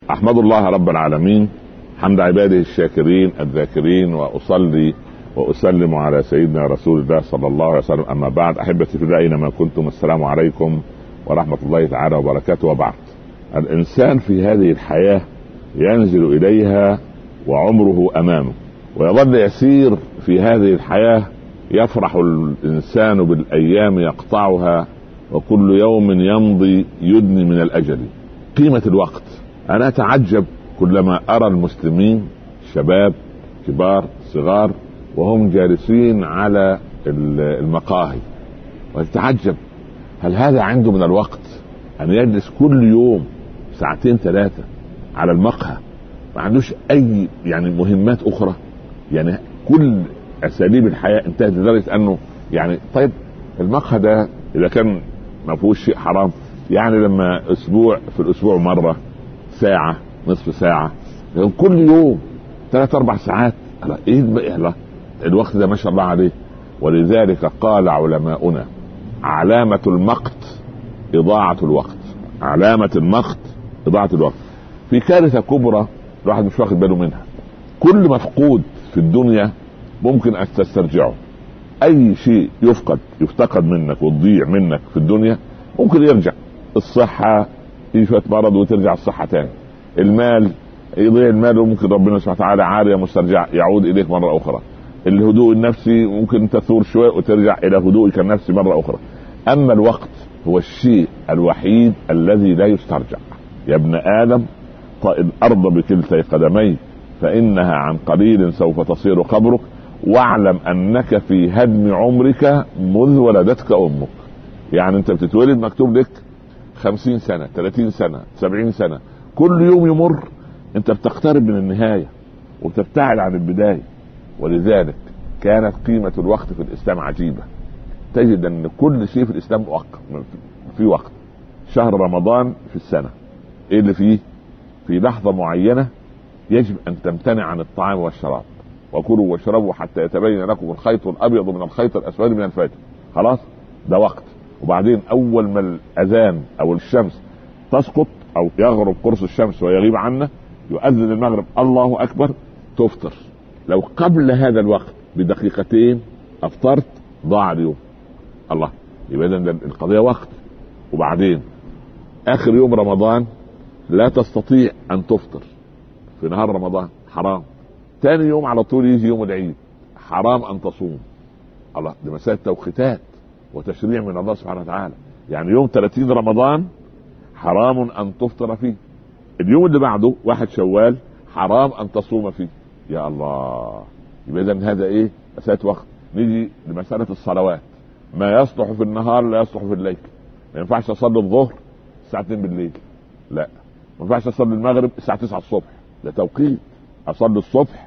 أحمد الله رب العالمين حمد عباده الشاكرين الذاكرين، وأصلي وأسلم على سيدنا رسول الله صلى الله عليه وسلم. أما بعد، أحبتي في الله أينما كنتم، السلام عليكم ورحمة الله تعالى وبركاته. وبعد، الإنسان في هذه الحياة ينزل إليها وعمره أمامه، ويظل يسير في هذه الحياة. يفرح الإنسان بالأيام يقطعها، وكل يوم يمضي يدني من الأجل. قيمة الوقت. أنا أتعجب كلما أرى المسلمين، شباب كبار صغار، وهم جالسين على المقاهي، وأتعجب هل هذا عنده من الوقت أن يجلس كل يوم ساعتين ثلاثة على المقهى؟ ما عندوش أي مهمات أخرى. كل أساليب الحياة انتهت لدرجة أنه طيب المقهى ده إذا كان ما فيهوش شيء حرام، لما في الأسبوع مرة ساعة، نصف ساعة، كل يوم 3-4 ساعات، الوقت ده ما شاء الله عليه. ولذلك قال علماؤنا: علامة المقت إضاعة الوقت. علامة المقت إضاعة الوقت. في كارثة كبرى الواحد مش واخد باله منها. كل مفقود في الدنيا ممكن أن تسترجعه. أي شيء يفتقد منك وتضيع منك في الدنيا ممكن يرجع. الصحة شوية مرض وترجع الصحة تاني. المال يضيع المال، وممكن ربنا سبحانه وتعالى عارية مسترجع يعود إليك مرة أخرى. الهدوء النفسي ممكن تثور شوية وترجع إلى هدوءك النفسي مرة أخرى. أما الوقت هو الشيء الوحيد الذي لا يسترجع. يا ابن آدم، طئ الأرض بكلتي قدميك، فإنها عن قليل سوف تصير قبرك، واعلم أنك في هدم عمرك مذ ولدتك أمك. أنت بتتولد مكتوب لك 50 سنة، 30 سنة، 70 سنة. كل يوم يمر انت بتقترب من النهاية وتبتعد عن البداية. ولذلك كانت قيمة الوقت في الإسلام عجيبة. تجد ان كل شيء في الإسلام في وقت. شهر رمضان في السنة، ايه اللي فيه؟ في لحظة معينة يجب ان تمتنع عن الطعام والشراب، وكلوا واشربوا حتى يتبين لكم الخيط الأبيض من الخيط الأسود من الفجر. خلاص، ده وقت. وبعدين اول ما الاذان او الشمس تسقط او يغرب قرص الشمس ويغيب عنا، يؤذن المغرب الله اكبر، تفطر. لو قبل هذا الوقت بدقيقتين افطرت ضاع اليوم. الله، يبقى اذا القضيه وقت. وبعدين اخر يوم رمضان لا تستطيع ان تفطر في نهار رمضان، حرام. ثاني يوم على طول يجي يوم العيد، حرام ان تصوم. الله، دي مسائل توقيتات وتشريع من الله سبحانه وتعالى. يوم 30 رمضان حرام ان تفطر فيه. اليوم اللي بعده 1 شوال حرام ان تصوم فيه. يا الله، يبقى اذا هذا ايه؟ مسألة وقت. نيجي لمسألة الصلوات. ما يصلح في النهار لا يصلح في الليل. ما ينفعش اصلي الظهر الساعة 2 بالليل، لا. ما ينفعش اصلي المغرب الساعة 9 الصبح، ده توقيت. اصلي الصبح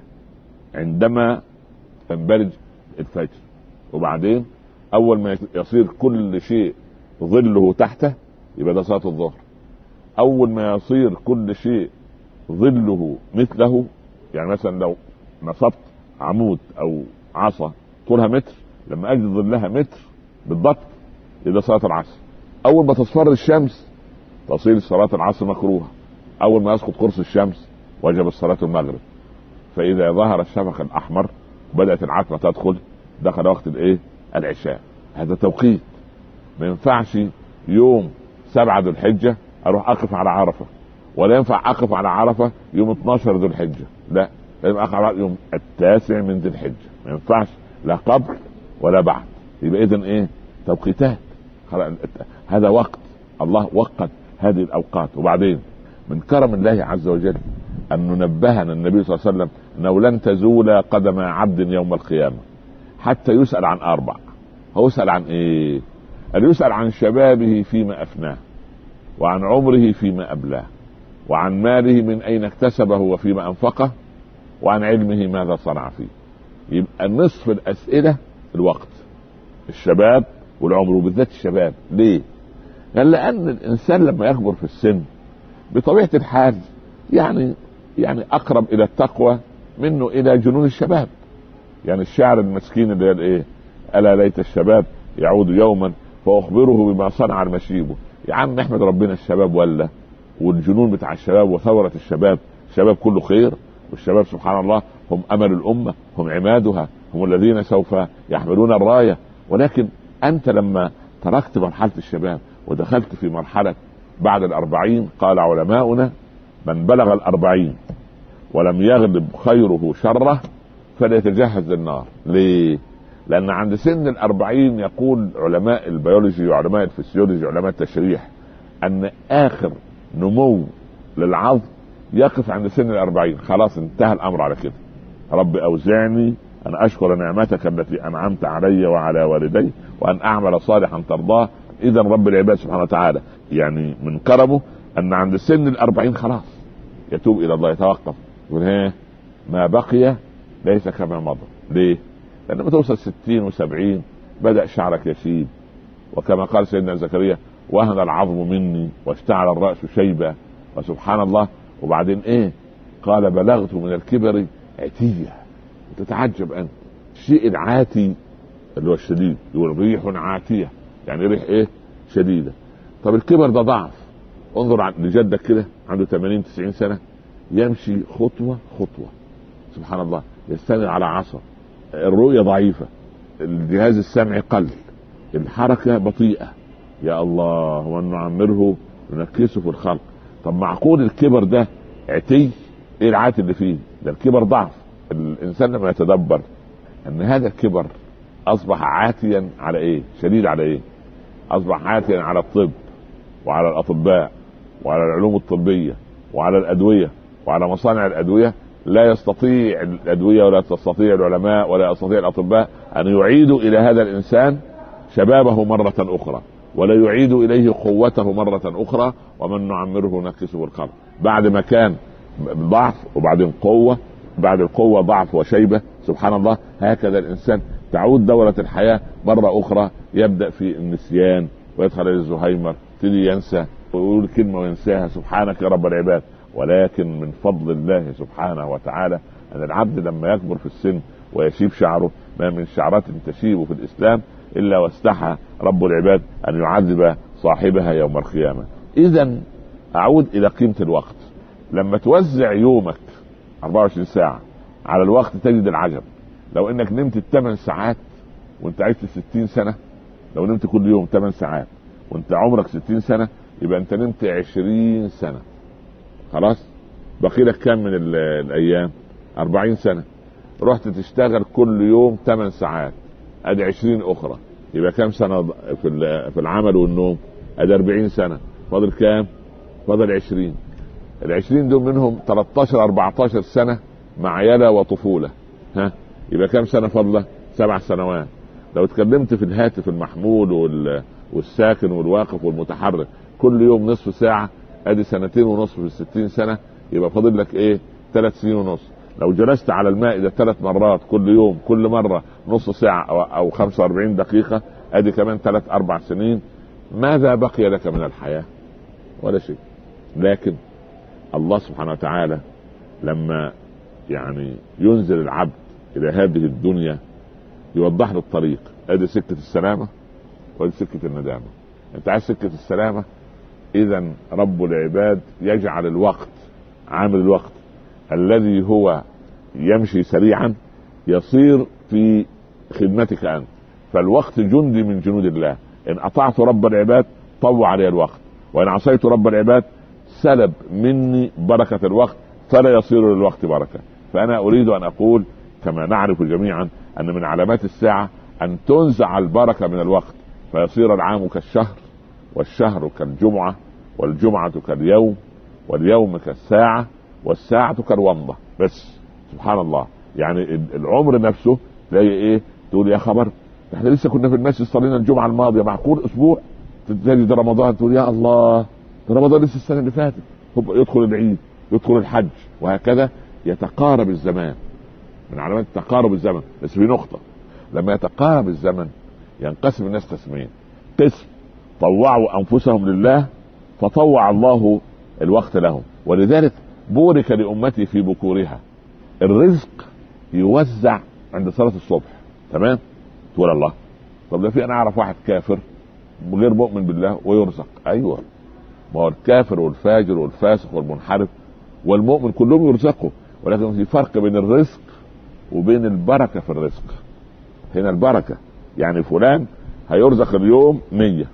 عندما تنبرج الفجر. وبعدين اول ما يصير كل شيء ظله تحته يبقى ده صلاة الظهر. اول ما يصير كل شيء ظله مثله، مثلا لو نصبت عمود او عصا طولها متر، لما اجد ظلها متر بالضبط يبقى صلاة العصر. اول ما تصفر الشمس تصير صلاة العصر مكروهة. اول ما يسقط قرص الشمس وجب صلاة المغرب. فاذا ظهر الشفق الاحمر بدأت العتمة تدخل، دخل وقت العشاء. هذا توقيت. ما ينفعش يوم 7 ذو الحجة اروح اقف على عرفة، ولا ينفع اقف على عرفة يوم 12 ذو الحجة، لا، لازم اقف على يوم 9 من ذي الحجة. ما ينفعش لا قبل ولا بعد. يبقى اذن ايه؟ توقيتات. هذا وقت الله وقت هذه الاوقات. وبعدين من كرم الله عز وجل ان ننبهنا النبي صلى الله عليه وسلم انه لن تزول قدم عبد يوم القيامة حتى يسأل عن 4. هو يسأل عن ايه؟ يسأل عن شبابه فيما افناه، وعن عمره فيما أبلاه، وعن ماله من أين اكتسبه وفيما أنفقه، وعن علمه ماذا صنع فيه. يبقى نصف الأسئلة الوقت، الشباب والعمر، وبالذات الشباب. ليه؟ لأن الإنسان لما يكبر في السن بطبيعة الحال أقرب إلى التقوى منه إلى جنون الشباب. الشاعر المسكين اللي قال إيه؟ ألا ليت الشباب يعود يوما فأخبره بما صنع المشيب. يا عم احمد ربنا الشباب ولا والجنون بتاع الشباب وثورة الشباب. الشباب كله خير، والشباب سبحان الله هم أمل الأمة، هم عمادها، هم الذين سوف يحملون الراية. ولكن أنت لما تركت مرحلة الشباب ودخلت في مرحلة بعد 40، قال علماؤنا: من بلغ 40 ولم يغلب خيره شره فليتجهز للنار. ليه؟ لأن عند سن 40 يقول علماء البيولوجي وعلماء الفسيولوجي وعلماء التشريح أن آخر نمو للعظم يقف عند سن 40. خلاص انتهى الأمر على كده. رب أوزعني أن أشكر نعمتك التي أنعمت علي وعلى والدي وأن أعمل صالحا ترضاه. إذا رب العباد سبحانه وتعالى يعني من كرمه أن عند سن 40 خلاص يتوب إلى الله، يتوقف، يقول ما بقي ليس كما مضى. ليه؟ لأنما توصل 60 و70 بدأ شعرك يشيب، وكما قال سيدنا زكريا: وهن العظم مني واشتعل الرأس شيبا. وسبحان الله. وبعدين قال: بلغت من الكبر عتية. تتعجب أنت، الشيء العاتي اللي هو الشديد، يقول ريح عاتية، يعني ريح شديدة. طب الكبر ده ضعف. انظر لجدك كده عنده 80-90 سنة يمشي خطوة خطوة، سبحان الله، يستند على عصا، الرؤية ضعيفة، الجهاز السمعي قل، الحركة بطيئة. يا الله، ومن نعمره ننكسه في الخلق. طب معقول الكبر ده عتي؟ ايه العاتي اللي فيه ده؟ الكبر ضعف. الانسان لما يتدبر ان هذا الكبر اصبح عاتيا على شديد على اصبح عاتيا على الطب وعلى الاطباء وعلى العلوم الطبية وعلى الادوية وعلى مصانع الادوية. لا يستطيع الادوية ولا تستطيع العلماء ولا يستطيع الاطباء ان يعيدوا الى هذا الانسان شبابه مرة اخرى، ولا يعيدوا اليه قوته مرة اخرى. ومن نعمره نكسه الخلق. بعد ما كان ضعف وبعدين قوة، بعد القوة ضعف وشيبة. سبحان الله. هكذا الانسان تعود دورة الحياة مرة اخرى، يبدأ في النسيان ويدخل الى الزهايمر، تدي ينسى ويقول كلمة وينساها. سبحانك يا رب العباد. ولكن من فضل الله سبحانه وتعالى ان العبد لما يكبر في السن ويشيب شعره، ما من شعرات تشيب في الاسلام الا واستحى رب العباد ان يعذب صاحبها يوم القيامة. اذا اعود الى قيمة الوقت. لما توزع يومك 24 ساعة على الوقت تجد العجب. لو انك نمت 8 ساعات وانت عشت 60 سنة، لو نمت كل يوم 8 ساعات وانت عمرك 60 سنة، يبقى انت نمت 20 سنة. خلاص بقي لك كام من الايام؟ 40 سنة. رحت تشتغل كل يوم 8 ساعات، ادي 20 اخرى، يبقى كام سنة في العمل والنوم؟ ادي 40 سنة. فاضل كام؟ فاضل 20. ال20 دول منهم 13-14 سنة معيلة وطفولة. يبقى كام سنة فاضلة؟ 7 سنوات. لو اتكلمت في الهاتف المحمول والساكن والواقف والمتحرك كل يوم نصف ساعة، ادي 2.5 في 60 سنة، يبقى فاضل لك 3 سنين ونص. لو جلست على المائدة 3 مرات كل يوم، كل مرة نصف ساعة او 45 دقيقة، ادي كمان 3-4 سنين. ماذا بقي لك من الحياة؟ ولا شيء. لكن الله سبحانه وتعالى لما ينزل العبد الى هذه الدنيا يوضح له الطريق. ادي سكة السلامة وادي سكة الندامة. انت عايز سكة السلامة، اذا رب العباد يجعل الوقت، عامل الوقت الذي هو يمشي سريعا يصير في خدمتك انت. فالوقت جندي من جنود الله. ان اطعت رب العباد طوع علي الوقت، وان عصيت رب العباد سلب مني بركة الوقت، فلا يصير للوقت بركة. فانا اريد ان اقول كما نعرف جميعا ان من علامات الساعة ان تنزع البركة من الوقت، فيصير العام كالشهر، والشهر كالجمعة، والجمعة كاليوم، واليوم كالساعة، والساعة كالومضة. بس سبحان الله. العمر نفسه تلاقي تقول يا خبر، احنا لسه كنا في المسجد صلينا الجمعة الماضية، معقول اسبوع تجد رمضان تقول يا الله ده رمضان لسه السنة اللي فاتت. يدخل العيد، يدخل الحج، وهكذا يتقارب الزمان. من علامات تقارب الزمن. بس في نقطة، لما يتقارب الزمن ينقسم الناس قسمين. قسم طوعوا انفسهم لله فطوع الله الوقت لهم، ولذلك بورك لأمتي في بكورها. الرزق يوزع عند صلاة الصبح، تمام؟ تقول الله، طب ده انا اعرف واحد كافر غير مؤمن بالله ويرزق. ايوه، ما هو الكافر والفاجر والفاسق والمنحرف والمؤمن كلهم يرزقوا، ولكن في فرق بين الرزق وبين البركة في الرزق. هنا البركة يعني فلان هيرزق اليوم 100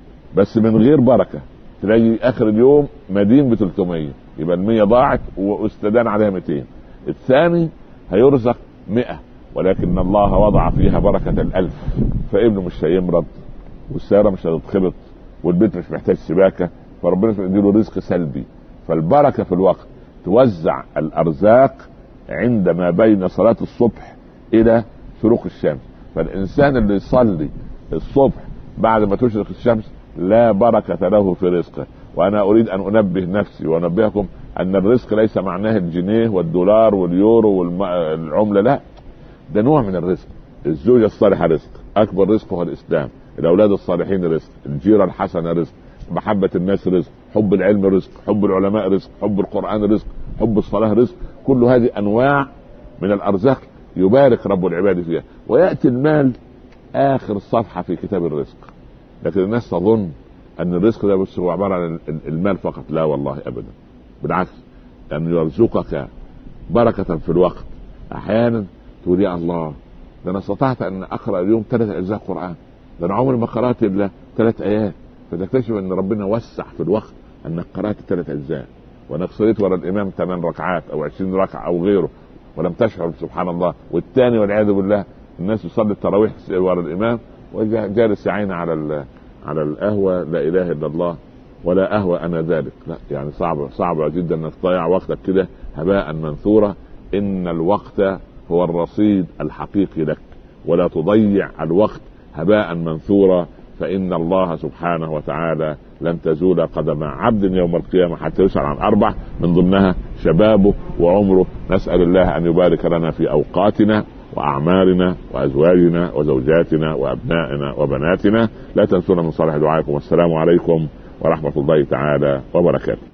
بس من غير بركة، تلاقي اخر اليوم مدين ب300، يبقى 100 ضاعت واستدان عليها 200. الثاني هيرزق 100 ولكن الله وضع فيها بركة 1000، فابنه مش هيمرض والسيارة مش هتتخبط والبيت مش محتاج سباكة، فربنا يديله رزق سلبي. فالبركة في الوقت، توزع الارزاق عندما بين صلاة الصبح الى شروق الشمس. فالانسان اللي يصلي الصبح بعد ما تشرق الشمس لا بركة له في رزقه. وانا اريد ان انبه نفسي وانبهكم ان الرزق ليس معناه الجنيه والدولار واليورو والعملة، لا، ده نوع من الرزق. الزوجة الصالحة رزق، اكبر رزق هو الاسلام. الاولاد الصالحين رزق، الجيرة الحسنة رزق، محبة الناس رزق، حب العلم رزق، حب العلماء رزق، حب القرآن رزق، حب الصلاة رزق. كل هذه انواع من الارزاق يبارك رب العباد فيها. ويأتي المال اخر صفحة في كتاب الرزق. لكن الناس تظن ان الرزق ده بس هو عبارة عن المال فقط، لا والله ابدا، بالعكس، ان يرزقك بركة في الوقت. احيانا تقول يا الله، ده انا استطعت ان اقرأ اليوم 3 اجزاء قرآن، ده انا عمري ما قرأت الا 3 ايات، فتكتشف ان ربنا وسع في الوقت انك قرأت 3 اجزاء، وانك صليت ورا الامام 8 ركعات او 20 ركعة او غيره ولم تشعر، سبحان الله. والثاني والعياذ بالله الناس يصلي التراويح ورا الامام وجالس يعين على القهوة، لا اله الا الله، ولا اهوى انا ذلك. لا يعني صعب جدا انك تضيع وقتك كده هباء منثورا. ان الوقت هو الرصيد الحقيقي لك، ولا تضيع الوقت هباء منثورا، فإن الله سبحانه وتعالى لن تزول قدم عبد يوم القيامة حتى يسأل عن 4 من ضمنها شبابه وعمره. نسأل الله أن يبارك لنا في أوقاتنا وأعمارنا وأزواجنا وزوجاتنا وأبنائنا وبناتنا. لا تنسونا من صالح دعائكم، والسلام عليكم ورحمة الله تعالى وبركاته.